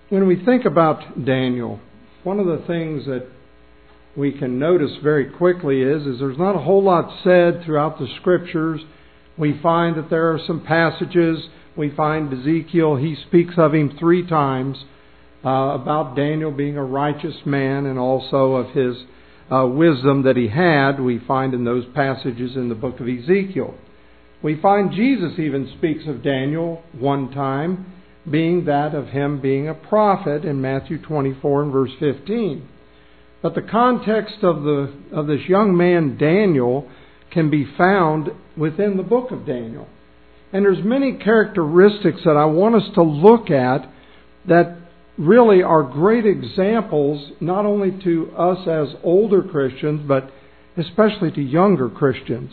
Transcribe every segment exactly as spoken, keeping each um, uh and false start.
When we think about Daniel, one of the things that we can notice very quickly is, is there's not a whole lot said throughout the Scriptures. We find that there are some passages. We find Ezekiel, he speaks of him three times, uh, about Daniel being a righteous man, and also of his uh, wisdom that he had. We find in those passages in the book of Ezekiel. We find Jesus even speaks of Daniel one time, being that of him being a prophet in Matthew twenty-four and verse fifteen. But the context of the of this young man Daniel can be found within the book of Daniel. And there's many characteristics that I want us to look at that really are great examples, not only to us as older Christians, but especially to younger Christians.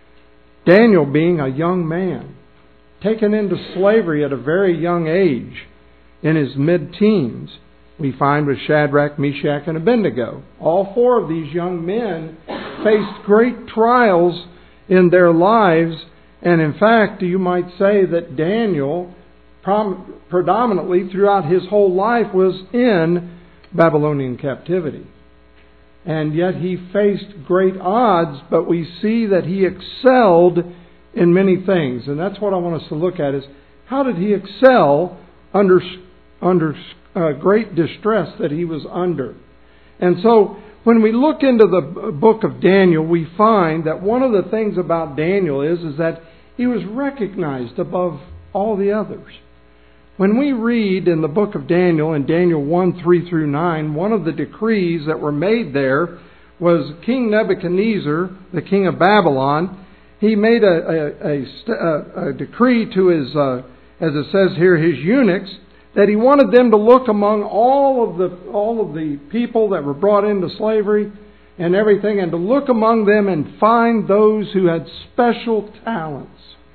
Daniel being a young man, taken into slavery at a very young age, in his mid-teens, we find with Shadrach, Meshach, and Abednego. All four of these young men faced great trials in their lives, and in fact, you might say that Daniel, prom- predominantly throughout his whole life, was in Babylonian captivity. And yet he faced great odds, but we see that he excelled in many things. And that's what I want us to look at, is how did he excel under, under uh, great distress that he was under. And so when we look into the book of Daniel, we find that one of the things about Daniel is, is that he was recognized above all the others. When we read in the book of Daniel, in Daniel one, three through nine, one of the decrees that were made there was King Nebuchadnezzar, the king of Babylon. He made a, a, a, a decree to his, uh, as it says here, his eunuchs, that he wanted them to look among all of the all of the people that were brought into slavery and everything, and to look among them and find those who had special talents.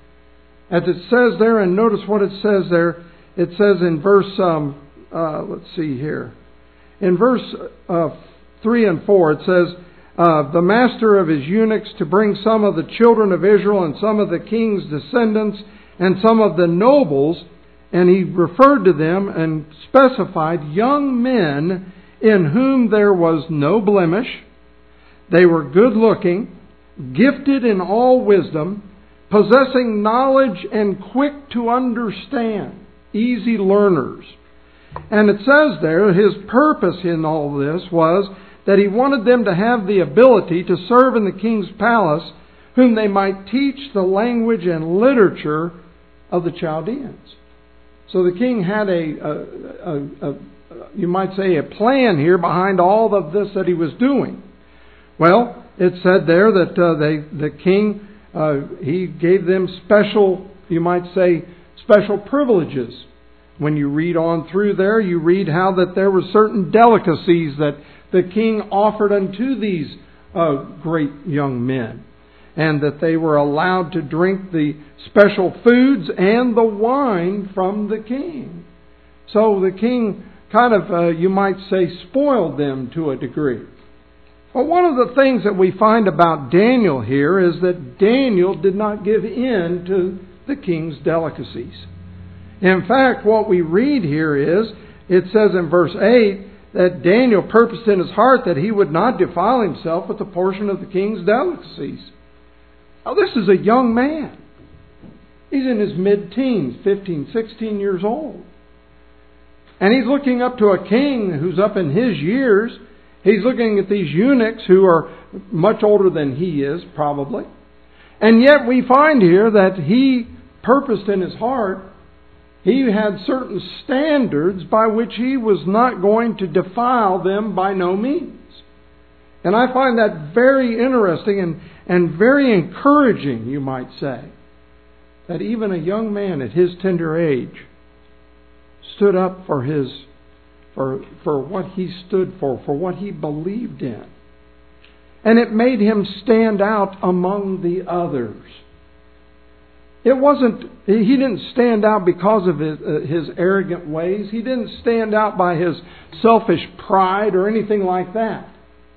As it says there, and notice what it says there. It says in verse, um, uh, let's see here. In verse uh, three and four, it says, uh, the master of his eunuchs to bring some of the children of Israel and some of the king's descendants and some of the nobles. And he referred to them and specified young men in whom there was no blemish. They were good looking, gifted in all wisdom, possessing knowledge and quick to understand. Easy learners. And it says there, his purpose in all this was that he wanted them to have the ability to serve in the king's palace, whom they might teach the language and literature of the Chaldeans. So the king had a, a, a, a you might say, a plan here behind all of this that he was doing. Well, it said there that uh, they, the king, uh, he gave them special, you might say, special privileges. When you read on through there, you read how that there were certain delicacies that the king offered unto these uh, great young men, and that they were allowed to drink the special foods and the wine from the king. So the king kind of, uh, you might say, spoiled them to a degree. But one of the things that we find about Daniel here is that Daniel did not give in to the king's delicacies. In fact, what we read here is, it says in verse eight, that Daniel purposed in his heart that he would not defile himself with a portion of the king's delicacies. Now, this is a young man. He's in his mid-teens, fifteen, sixteen years old. And he's looking up to a king who's up in his years. He's looking at these eunuchs who are much older than he is, probably. And yet we find here that he purposed in his heart, he had certain standards by which he was not going to defile them by no means. And I find that very interesting and, and very encouraging, you might say, that even a young man at his tender age stood up for his for for what he stood for, for what he believed in. And it made him stand out among the others. It wasn't, he didn't stand out because of his, uh, his arrogant ways. He didn't stand out by his selfish pride or anything like that.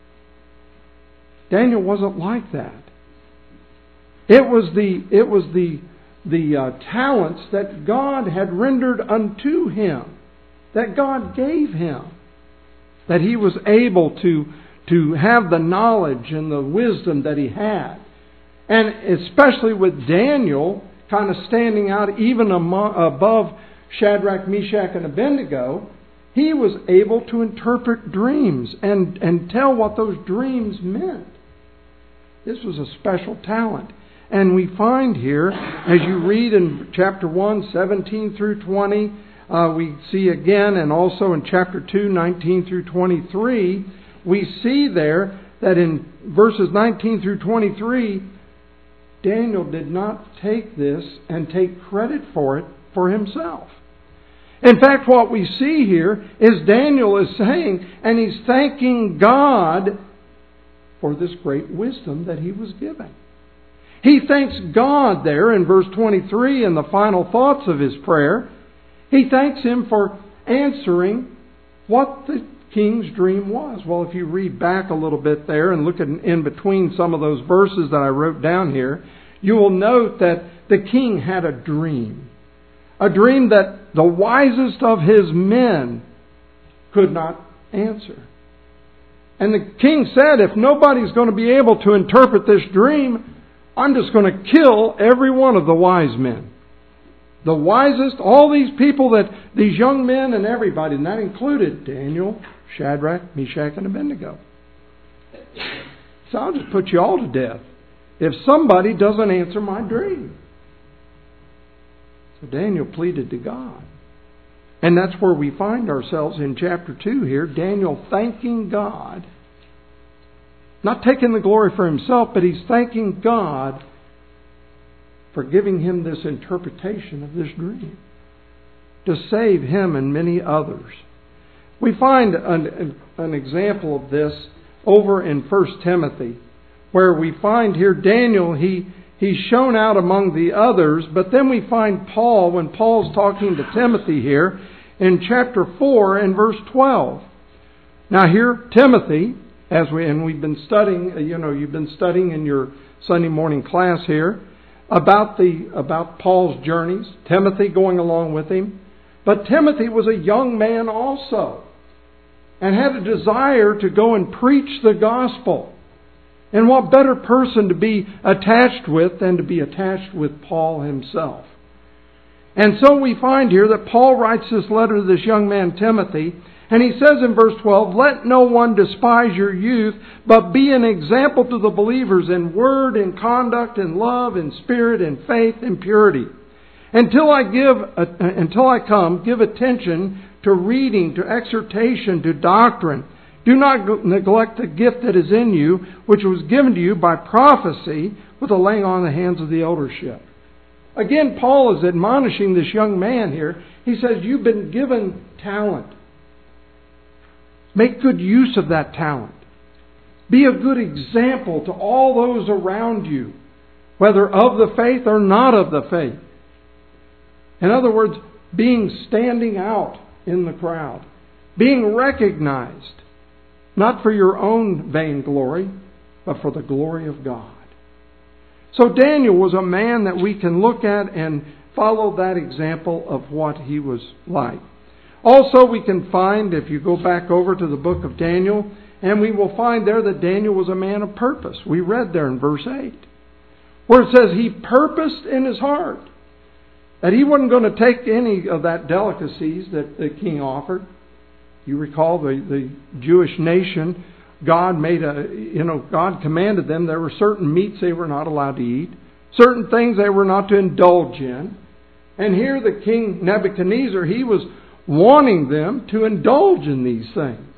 Daniel wasn't like that. It was the, it was the, the uh, talents that God had rendered unto him. that God gave him. That he was able to, to have the knowledge and the wisdom that he had. And especially with Daniel kind of standing out even above Shadrach, Meshach, and Abednego, he was able to interpret dreams and, and tell what those dreams meant. This was a special talent. And we find here, as you read in chapter one, seventeen through twenty, uh, we see again, and also in chapter two, nineteen through twenty-three, we see there that in verses nineteen through twenty-three, Daniel did not take this and take credit for it for himself. In fact, what we see here is Daniel is saying, and he's thanking God for this great wisdom that he was given. He thanks God there in verse twenty-three in the final thoughts of his prayer. He thanks Him for answering what the king's dream was. Well, if you read back a little bit there and look at in between some of those verses that I wrote down here, you will note that the king had a dream. A dream that the wisest of his men could not answer. And the king said, if nobody's going to be able to interpret this dream, I'm just going to kill every one of the wise men. The wisest, all these people that, these young men and everybody, and that included Daniel, Shadrach, Meshach, and Abednego. So I'll just put you all to death if somebody doesn't answer my dream. So Daniel pleaded to God. And that's where we find ourselves in chapter two here. Daniel thanking God. Not taking the glory for himself, but he's thanking God for giving him this interpretation of this dream to save him and many others. We find an, an example of this over in First Timothy, where we find here Daniel, he He's shown out among the others, but then we find Paul, when Paul's talking to Timothy here, in chapter four and verse twelve. Now here, Timothy, as we, and we've been studying, you know, you've been studying in your Sunday morning class here, about the, about Paul's journeys, Timothy going along with him. But Timothy was a young man also, and had a desire to go and preach the gospel. And what better person to be attached with than to be attached with Paul himself? And so we find here that Paul writes this letter to this young man Timothy, and he says in verse twelve, "Let no one despise your youth, but be an example to the believers in word, in conduct, in love, in spirit, in faith, in purity. Until I give, uh, until I come, give attention to reading, to exhortation, to doctrine. Do not neglect the gift that is in you, which was given to you by prophecy with the laying on of the hands of the eldership." Again, Paul is admonishing this young man here. He says, you've been given talent. Make good use of that talent. Be a good example to all those around you, whether of the faith or not of the faith. In other words, being standing out in the crowd. Being recognized. Not for your own vainglory, but for the glory of God. So Daniel was a man that we can look at and follow that example of what he was like. Also, we can find, if you go back over to the book of Daniel, and we will find there that Daniel was a man of purpose. We read there in verse eight, where it says he purposed in his heart that he wasn't going to take any of that delicacies that the king offered. You recall the, the Jewish nation, God made a, you know, God commanded them there were certain meats they were not allowed to eat, certain things they were not to indulge in. And here the king Nebuchadnezzar, he was wanting them to indulge in these things.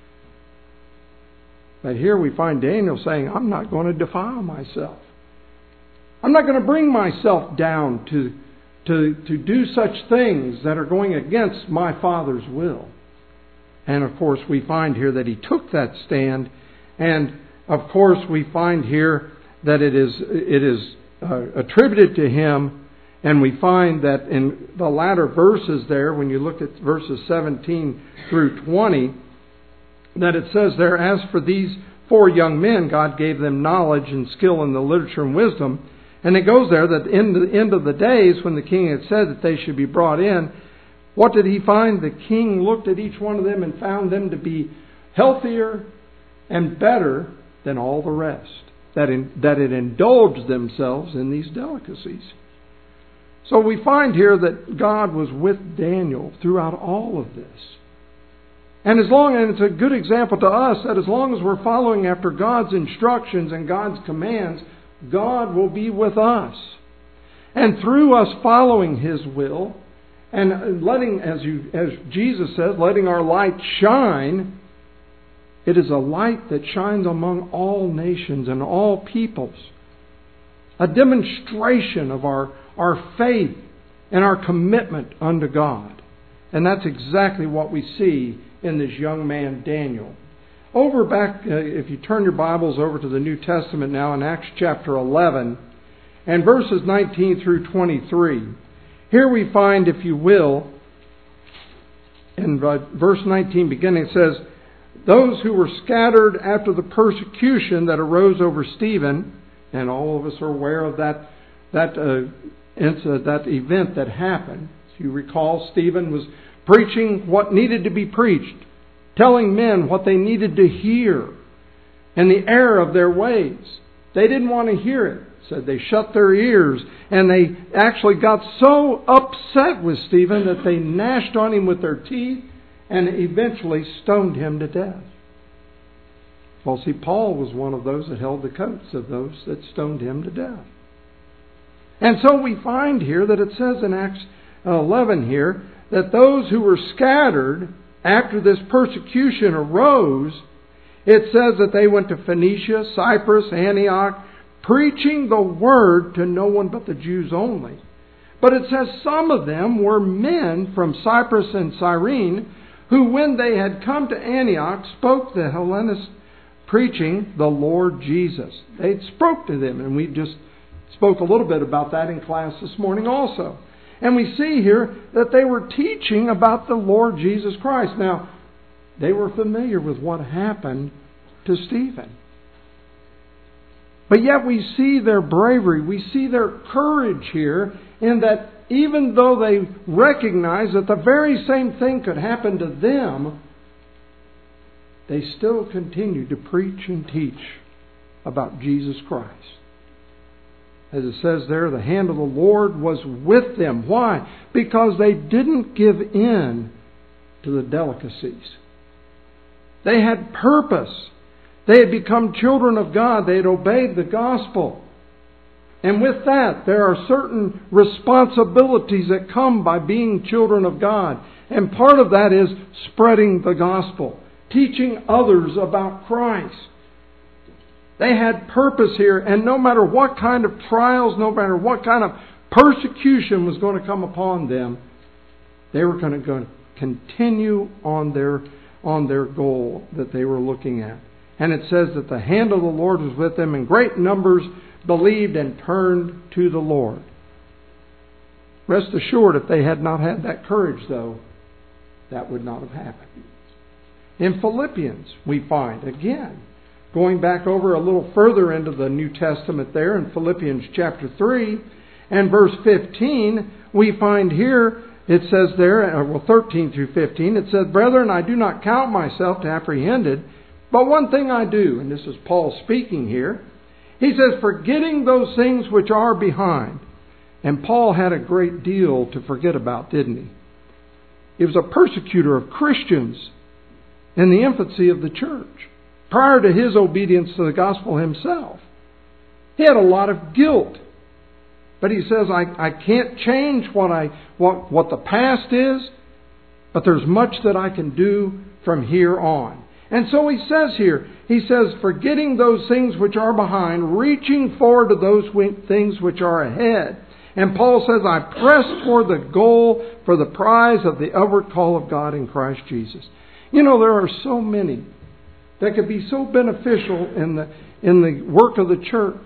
But here we find Daniel saying, I'm not going to defile myself. I'm not going to bring myself down to, to, to do such things that are going against my Father's will. And of course we find here that he took that stand. And of course we find here that it is, it is uh, attributed to him. And we find that in the latter verses there, when you look at verses seventeen through twenty, that it says there, as for these four young men, God gave them knowledge and skill in the literature and wisdom. And it goes there that in the end of the days, when the king had said that they should be brought in, What did he find? The king looked at each one of them and found them to be healthier and better than all the rest, that, in, that had indulged themselves in these delicacies. So we find here that God was with Daniel throughout all of this. And as long, and it's a good example to us, that as long as we're following after God's instructions and God's commands, God will be with us. And through us following His will, and letting, as you, as Jesus says, letting our light shine, it is a light that shines among all nations and all peoples. A demonstration of our, our faith and our commitment unto God. And that's exactly what we see in this young man Daniel. Over back, uh, if you turn your Bibles over to the New Testament now in Acts chapter eleven and verses nineteen through twenty-three. Here we find, if you will, in verse nineteen beginning, it says, those who were scattered after the persecution that arose over Stephen, and all of us are aware of that that uh, incident, that event that happened. If you recall, Stephen was preaching what needed to be preached, telling men what they needed to hear, and the error of their ways. They didn't want to hear it. So they shut their ears, and they actually got so upset with Stephen that they gnashed on him with their teeth and eventually stoned him to death. Well, see, Paul was one of those that held the coats of those that stoned him to death. And so we find here that it says in Acts eleven here that those who were scattered after this persecution arose, it says that they went to Phoenicia, Cyprus, Antioch, preaching the word to no one but the Jews only. But it says some of them were men from Cyprus and Cyrene, who when they had come to Antioch spoke the Hellenists, preaching the Lord Jesus. They spoke to them, and we just spoke a little bit about that in class this morning also. And we see here that they were teaching about the Lord Jesus Christ. Now, they were familiar with what happened to Stephen. But yet we see their bravery, we see their courage here, in that even though they recognize that the very same thing could happen to them, they still continued to preach and teach about Jesus Christ. As it says there, the hand of the Lord was with them. Why? Because they didn't give in to the delicacies. They had purpose. They had become children of God. They had obeyed the gospel. And with that, there are certain responsibilities that come by being children of God. And part of that is spreading the gospel, teaching others about Christ. They had purpose here, and no matter what kind of trials, no matter what kind of persecution was going to come upon them, they were going to continue on their, on their goal that they were looking at. And it says that the hand of the Lord was with them, and great numbers believed and turned to the Lord. Rest assured, if they had not had that courage, though, that would not have happened. In Philippians, we find, again, going back over a little further into the New Testament there, in Philippians chapter three and verse fifteen, we find here, it says there, well, thirteen through fifteen, it says, Brethren, I do not count myself to apprehended, but one thing I do, and this is Paul speaking here, he says, forgetting those things which are behind. And Paul had a great deal to forget about, didn't he? He was a persecutor of Christians in the infancy of the church, prior to his obedience to the gospel himself. He had a lot of guilt. But he says, I, I can't change what, I, what, what the past is, but there's much that I can do from here on. And so he says here, he says, forgetting those things which are behind, reaching forward to those things which are ahead. And Paul says, I press toward the goal for the prize of the upward call of God in Christ Jesus. You know, there are so many that could be so beneficial in the, in the work of the church,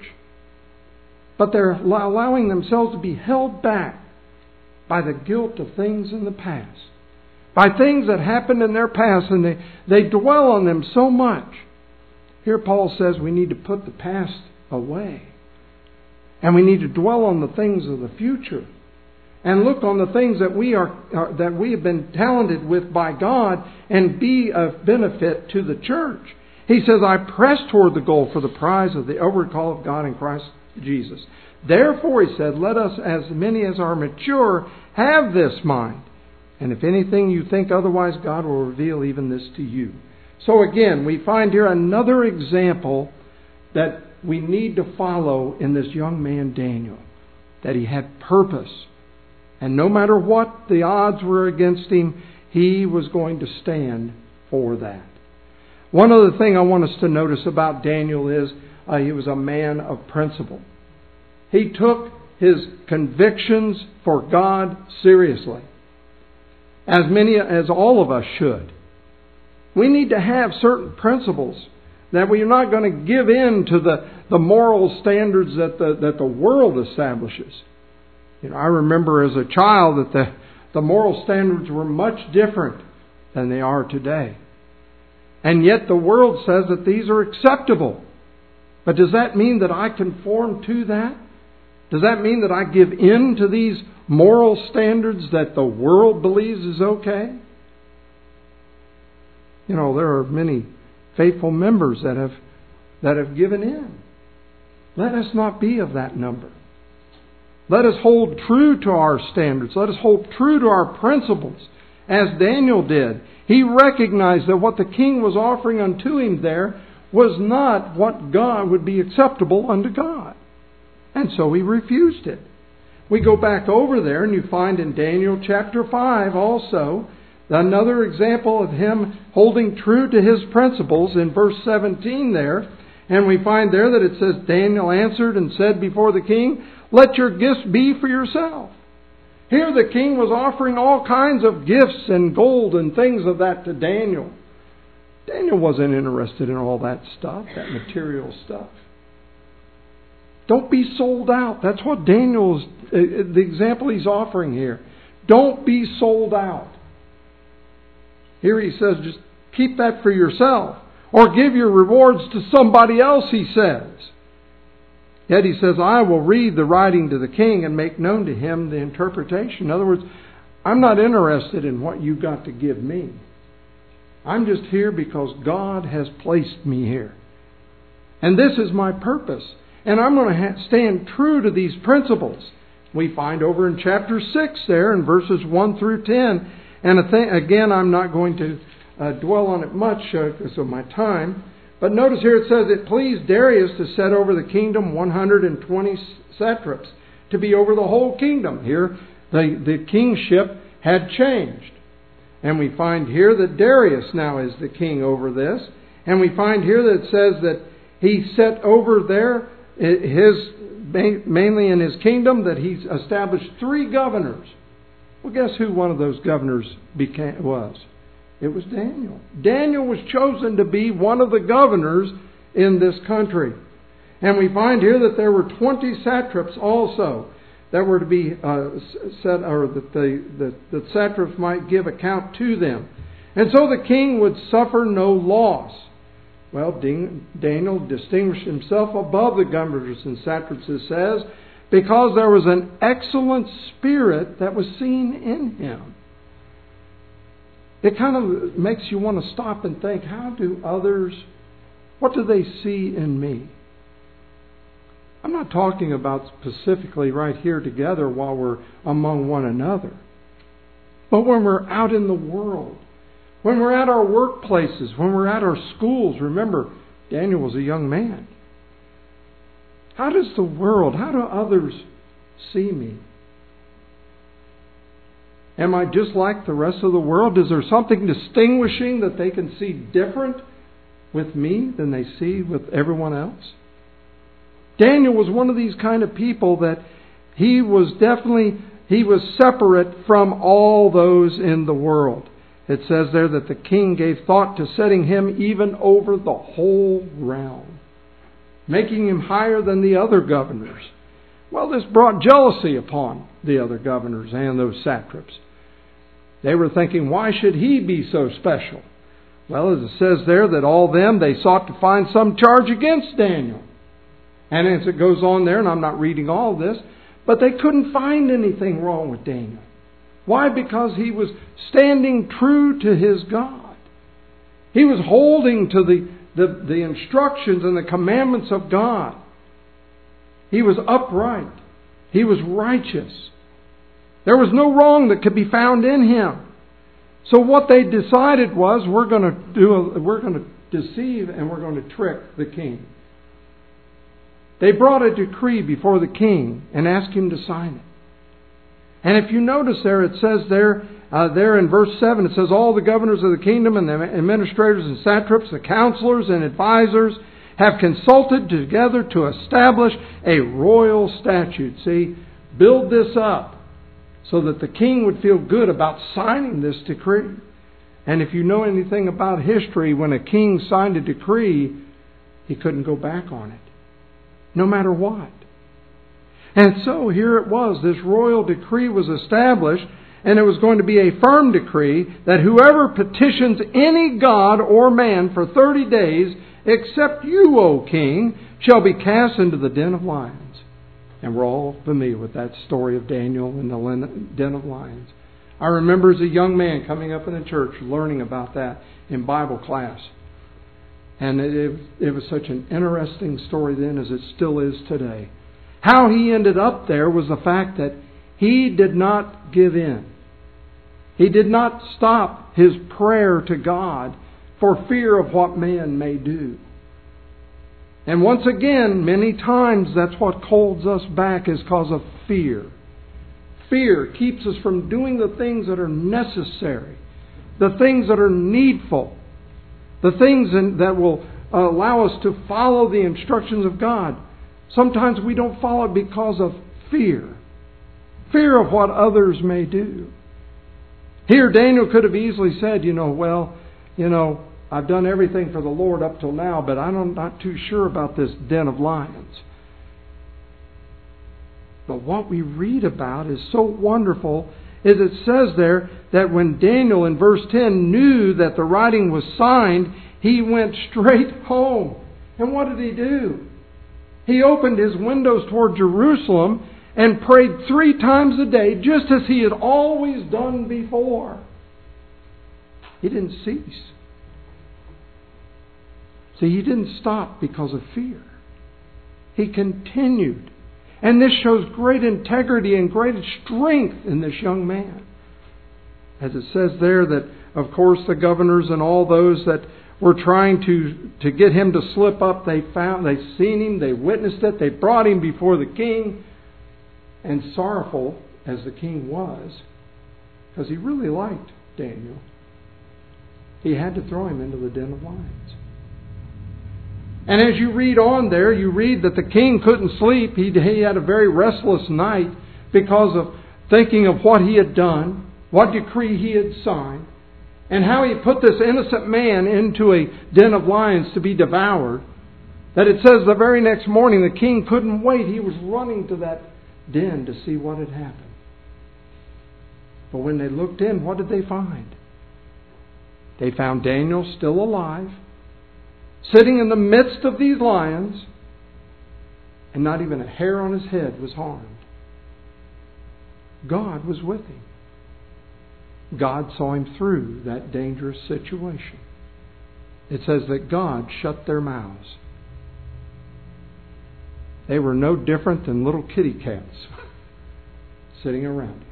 but they're allowing themselves to be held back by the guilt of things in the past. By things that happened in their past, and they, they dwell on them so much. Here Paul says we need to put the past away. And we need to dwell on the things of the future. and look on the things that we are uh, that we have been talented with by God and be of benefit to the church. He says, I press toward the goal for the prize of the upward call of God in Christ Jesus. Therefore, he said, let us, as many as are mature, have this mind. And if anything you think otherwise, God will reveal even this to you. So again, we find here another example that we need to follow in this young man Daniel. That he had purpose. And no matter what the odds were against him, he was going to stand for that. One other thing I want us to notice about Daniel is uh, he was a man of principle. He took his convictions for God seriously. As many as all of us should. We need to have certain principles that we're not going to give in to the, the moral standards that the, that the world establishes. You know, I remember as a child that the, the moral standards were much different than they are today. And yet the world says that these are acceptable. But does that mean that I conform to that? Does that mean that I give in to these moral standards that the world believes is okay? You know, there are many faithful members that have that have given in. Let us not be of that number. Let us hold true to our standards. Let us hold true to our principles, as Daniel did. He recognized that what the king was offering unto him there was not what God would be acceptable unto God. And so he refused it. We go back over there and you find in Daniel chapter five also another example of him holding true to his principles in verse seventeen there. And we find there that it says, Daniel answered and said before the king, let your gifts be for yourself. Here the king was offering all kinds of gifts and gold and things of that to Daniel. Daniel wasn't interested in all that stuff, that material stuff. Don't be sold out. That's what Daniel's, the example he's offering here. Don't be sold out. Here he says, just keep that for yourself. Or give your rewards to somebody else, he says. Yet he says, I will read the writing to the king and make known to him the interpretation. In other words, I'm not interested in what you got to give me. I'm just here because God has placed me here. And this is my purpose. And I'm going to ha- stand true to these principles. We find over in chapter six there in verses one through ten. And a th- again, I'm not going to uh, dwell on it much uh, because of my time. But notice here it says, it pleased Darius to set over the kingdom one hundred twenty satraps, to be over the whole kingdom. Here, the, the kingship had changed. And we find here that Darius now is the king over this. And we find here that it says that he set over there, his mainly in his kingdom, that he established three governors. Well, guess who one of those governors became, was? It was Daniel. Daniel was chosen to be one of the governors in this country. And we find here that there were twenty satraps also that were to be uh, set, or that the, the, the satraps might give account to them. And so the king would suffer no loss. Well, Daniel distinguished himself above the governors and satraps, it says, because there was an excellent spirit that was seen in him. It kind of makes you want to stop and think, how do others, what do they see in me? I'm not talking about specifically right here together while we're among one another. But when we're out in the world, when we're at our workplaces, when we're at our schools, remember, Daniel was a young man. How does the world, how do others see me? Am I just like the rest of the world? Is there something distinguishing that they can see different with me than they see with everyone else? Daniel was one of these kind of people that he was definitely, he was separate from all those in the world. It says there that the king gave thought to setting him even over the whole realm, making him higher than the other governors. Well, this brought jealousy upon the other governors and those satraps. They were thinking, why should he be so special? Well, as it says there, that all them, they sought to find some charge against Daniel. And as it goes on there, and I'm not reading all this, But they couldn't find anything wrong with Daniel. Why? Because he was standing true to his God. He was holding to the, the, the instructions and the commandments of God. He was upright. He was righteous. There was no wrong that could be found in him. So what they decided was, we're going to do a, we're going to deceive and we're going to trick the king. They brought a decree before the king and asked him to sign it. And if you notice there, it says there, uh, there in verse seven, it says, all the governors of the kingdom and the administrators and satraps, the counselors and advisors have consulted together to establish a royal statute. See, build this up so that the king would feel good about signing this decree. And if you know anything about history, when a king signed a decree, he couldn't go back on it, no matter what. And so here it was, this royal decree was established, and it was going to be a firm decree that whoever petitions any god or man for thirty days, except you, O king, shall be cast into the den of lions. And we're all familiar with that story of Daniel in the den of lions. I remember as a young man coming up in the church learning about that in Bible class. And it, it, it was such an interesting story then as it still is today. How he ended up there was the fact that he did not give in. He did not stop his prayer to God for fear of what man may do. And once again, many times that's what holds us back is because of fear. Fear keeps us from doing the things that are necessary, the things that are needful, the things that will allow us to follow the instructions of God. Sometimes we don't follow it because of fear. Fear of what others may do. Here Daniel could have easily said, you know, well, you know, I've done everything for the Lord up till now, but I'm not too sure about this den of lions. But what we read about is so wonderful, is it says there that when Daniel in verse ten knew that the writing was signed, he went straight home. And what did he do? He opened his windows toward Jerusalem and prayed three times a day, just as he had always done before. He didn't cease. See, he didn't stop because of fear. He continued. And this shows great integrity and great strength in this young man. As it says there that, of course, the governors and all those that were trying to, to get him to slip up, they found, they seen him, they witnessed it, they brought him before the king. And sorrowful as the king was, because he really liked Daniel, he had to throw him into the den of lions. And as you read on there, you read that the king couldn't sleep. He, he had a very restless night because of thinking of what he had done, what decree he had signed, and how he put this innocent man into a den of lions to be devoured. That it says the very next morning the king couldn't wait. He was running to that den to see what had happened. But when they looked in, what did they find? They found Daniel still alive, sitting in the midst of these lions, and not even a hair on his head was harmed. God was with him. God saw him through that dangerous situation. It says that God shut their mouths. They were no different than little kitty cats sitting around him.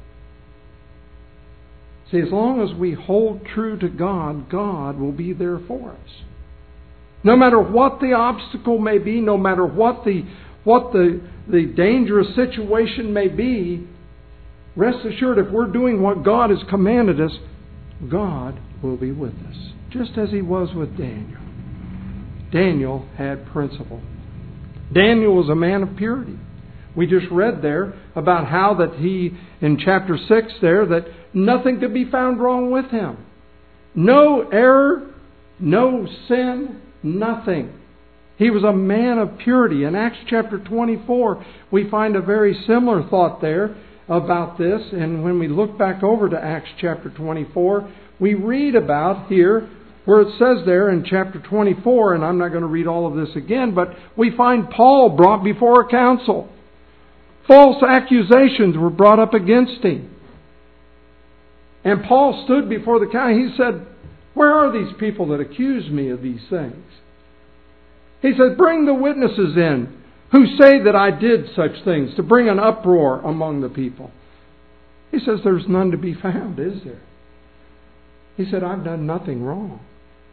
See, as long as we hold true to God, God will be there for us. No matter what the obstacle may be, no matter what the what the, the dangerous situation may be, rest assured if we're doing what God has commanded us, God will be with us. Just as He was with Daniel. Daniel had principle. Daniel was a man of purity. We just read there about how that he, in chapter six there, that nothing could be found wrong with him. No error, no sin, nothing. He was a man of purity. In Acts chapter twenty-four, we find a very similar thought there about this. And when we look back over to Acts chapter twenty-four, we read about here where it says there in chapter twenty-four, and I'm not going to read all of this again, but we find Paul brought before a council. False accusations were brought up against him. And Paul stood before the council. He said, where are these people that accuse me of these things? He said, bring the witnesses in who say that I did such things, to bring an uproar among the people. He says, there's none to be found, is there? He said, I've done nothing wrong.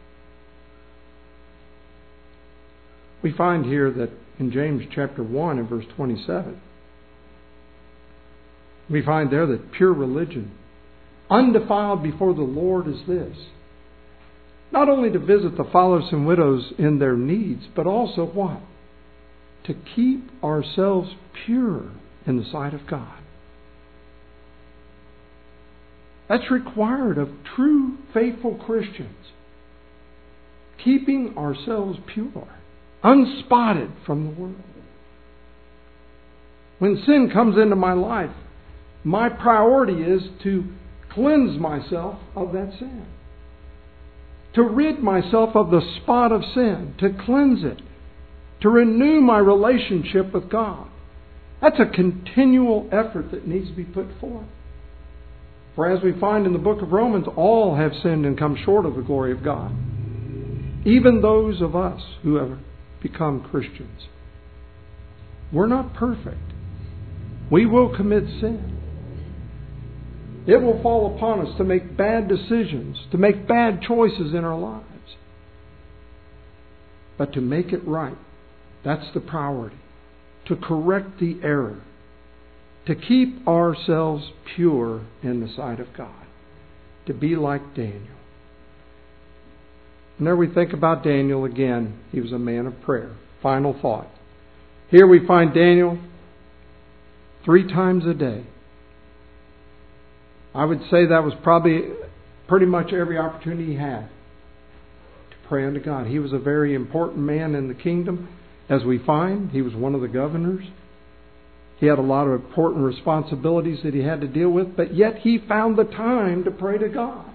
We find here that in James chapter one and verse twenty-seven, we find there that pure religion, undefiled before the Lord, is this: not only to visit the fatherless and widows in their needs, but also what? To keep ourselves pure in the sight of God. That's required of true, faithful Christians. Keeping ourselves pure, unspotted from the world. When sin comes into my life, my priority is to cleanse myself of that sin. To rid myself of the spot of sin. To cleanse it. To renew my relationship with God. That's a continual effort that needs to be put forth. For as we find in the book of Romans, all have sinned and come short of the glory of God. Even those of us who have become Christians. We're not perfect. We will commit sin. It will fall upon us to make bad decisions, to make bad choices in our lives. But to make it right, that's the priority. To correct the error. To keep ourselves pure in the sight of God. To be like Daniel. And there we think about Daniel again. He was a man of prayer. Final thought. Here we find Daniel three times a day. I would say that was probably pretty much every opportunity he had to pray unto God. He was a very important man in the kingdom. As we find, he was one of the governors. He had a lot of important responsibilities that he had to deal with, but yet he found the time to pray to God.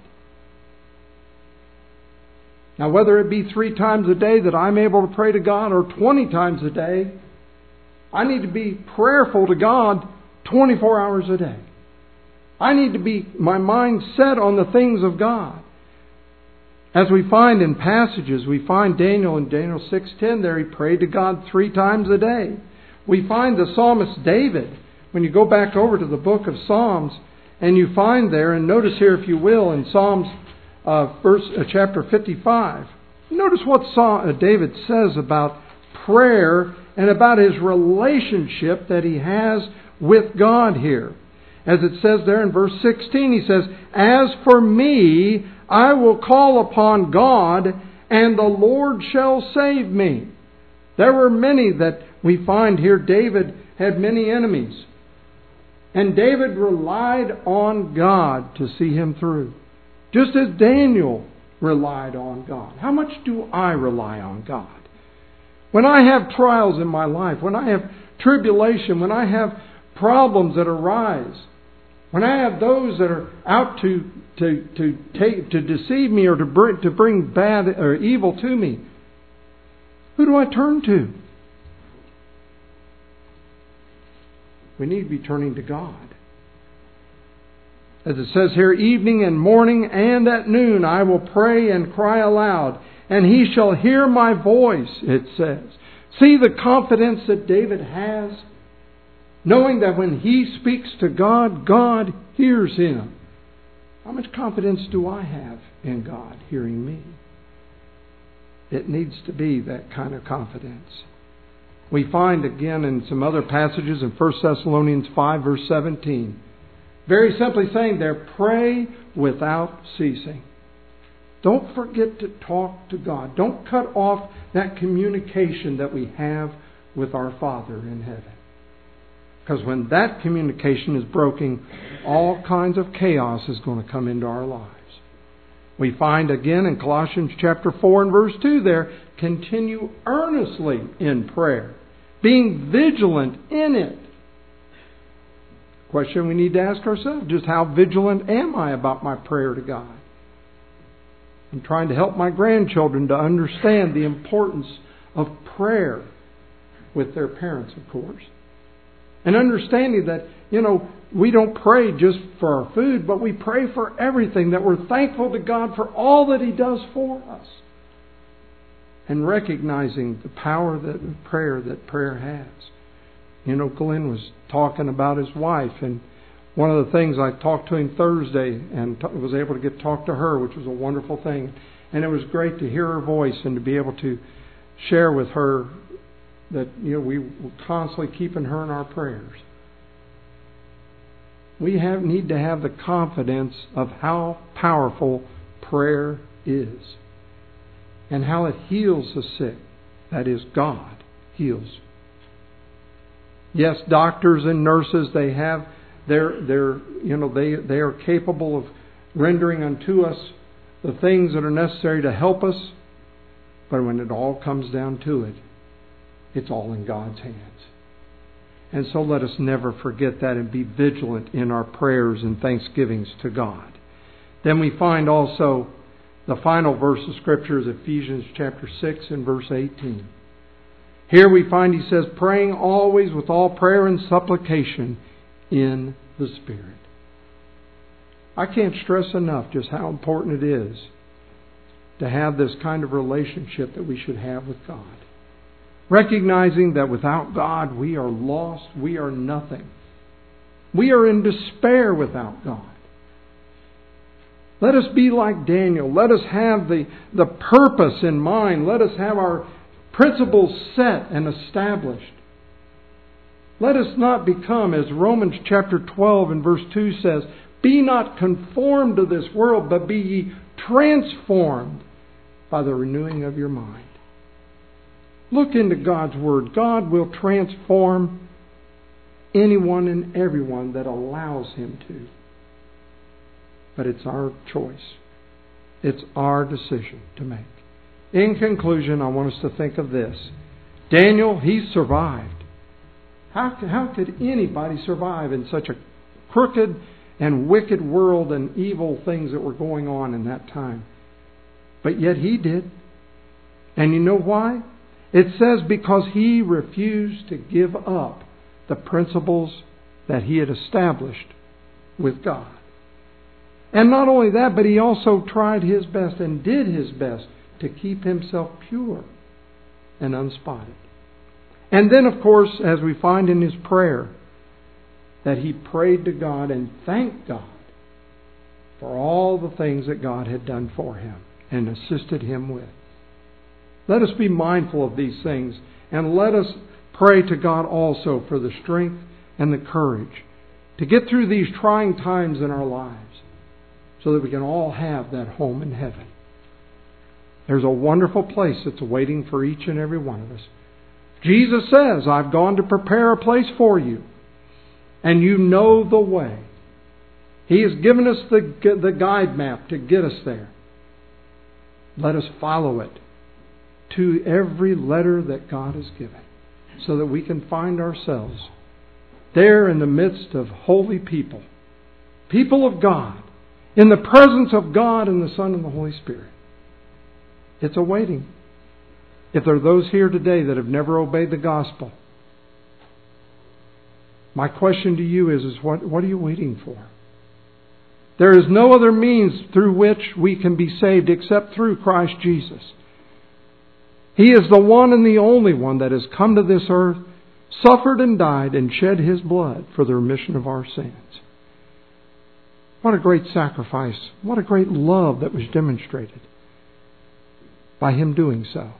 Now, whether it be three times a day that I'm able to pray to God or twenty times a day, I need to be prayerful to God twenty-four hours a day. I need to be, my mind set on the things of God. As we find in passages, we find Daniel in Daniel six ten there, he prayed to God three times a day. We find the psalmist David, when you go back over to the book of Psalms, and you find there, and notice here if you will, in Psalms uh, verse, uh, chapter fifty-five, notice what Psalm, uh, David says about prayer and about his relationship that he has with God here. As it says there in verse sixteen, he says, as for me, I will call upon God, and the Lord shall save me. There were many that we find here. David had many enemies. And David relied on God to see him through. Just as Daniel relied on God. How much do I rely on God? When I have trials in my life, when I have tribulation, when I have problems that arise, when I have those that are out to to to take to deceive me or to bring to bring bad or evil to me, who do I turn to? We need to be turning to God. As it says here, evening and morning and at noon I will pray and cry aloud, and He shall hear my voice, it says. See the confidence that David has, knowing that when he speaks to God, God hears him. How much confidence do I have in God hearing me? It needs to be that kind of confidence. We find again in some other passages in First Thessalonians five verse seventeen, very simply saying there, pray without ceasing. Don't forget to talk to God. Don't cut off that communication that we have with our Father in heaven. Because when that communication is broken, all kinds of chaos is going to come into our lives. We find again in Colossians chapter four and verse two there, continue earnestly in prayer, being vigilant in it. Question we need to ask ourselves, just how vigilant am I about my prayer to God? I'm trying to help my grandchildren to understand the importance of prayer with their parents, of course. And understanding that, you know, we don't pray just for our food, but we pray for everything, that we're thankful to God for all that He does for us. And recognizing the power that prayer that prayer has. You know, Glenn was talking about his wife, and one of the things, I talked to him Thursday and t- was able to get to talk to her, which was a wonderful thing. And it was great to hear her voice and to be able to share with her that, you know, we were constantly keeping her in our prayers. We have need to have the confidence of how powerful prayer is and how it heals the sick. That is, God heals. Yes, doctors and nurses, they have their their you know they they are capable of rendering unto us the things that are necessary to help us. But when it all comes down to it, it's all in God's hands. And so let us never forget that and be vigilant in our prayers and thanksgivings to God. Then we find also the final verse of Scripture is Ephesians chapter six and verse eighteen. Here we find he says, praying always with all prayer and supplication in the Spirit. I can't stress enough just how important it is to have this kind of relationship that we should have with God. Recognizing that without God we are lost, we are nothing. We are in despair without God. Let us be like Daniel. Let us have the, the purpose in mind. Let us have our principles set and established. Let us not become, as Romans chapter twelve and verse two says, be not conformed to this world, but be ye transformed by the renewing of your mind. Look into God's Word. God will transform anyone and everyone that allows Him to. But it's our choice. It's our decision to make. In conclusion, I want us to think of this. Daniel, he survived. How, how could anybody survive in such a crooked and wicked world and evil things that were going on in that time? But yet he did. And you know why? It says because he refused to give up the principles that he had established with God. And not only that, but he also tried his best and did his best to keep himself pure and unspotted. And then, of course, as we find in his prayer, that he prayed to God and thanked God for all the things that God had done for him and assisted him with. Let us be mindful of these things, and let us pray to God also for the strength and the courage to get through these trying times in our lives so that we can all have that home in heaven. There's a wonderful place that's waiting for each and every one of us. Jesus says, I've gone to prepare a place for you, and you know the way. He has given us the, the guide map to get us there. Let us follow it to every letter that God has given, so that we can find ourselves there in the midst of holy people, people of God, in the presence of God and the Son and the Holy Spirit. It's a waiting. If there are those here today that have never obeyed the gospel, my question to you is, is what, what are you waiting for? There is no other means through which we can be saved except through Christ Jesus. He is the one and the only one that has come to this earth, suffered and died, and shed His blood for the remission of our sins. What a great sacrifice. What a great love that was demonstrated by Him doing so.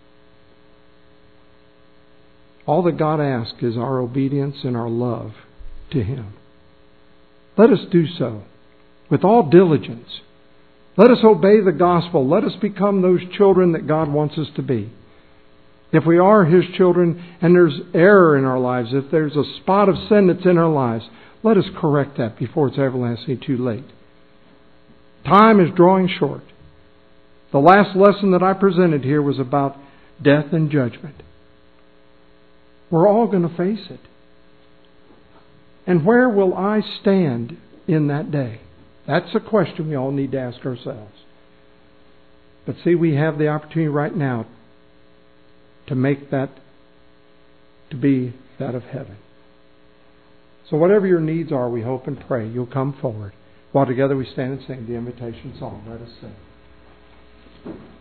All that God asks is our obedience and our love to Him. Let us do so with all diligence. Let us obey the gospel. Let us become those children that God wants us to be. If we are His children and there's error in our lives, if there's a spot of sin that's in our lives, let us correct that before it's everlastingly too late. Time is drawing short. The last lesson that I presented here was about death and judgment. We're all going to face it. And where will I stand in that day? That's a question we all need to ask ourselves. But see, we have the opportunity right now to make that, to be that of heaven. So whatever your needs are, we hope and pray you'll come forward. While together we stand and sing the invitation song. Let us sing.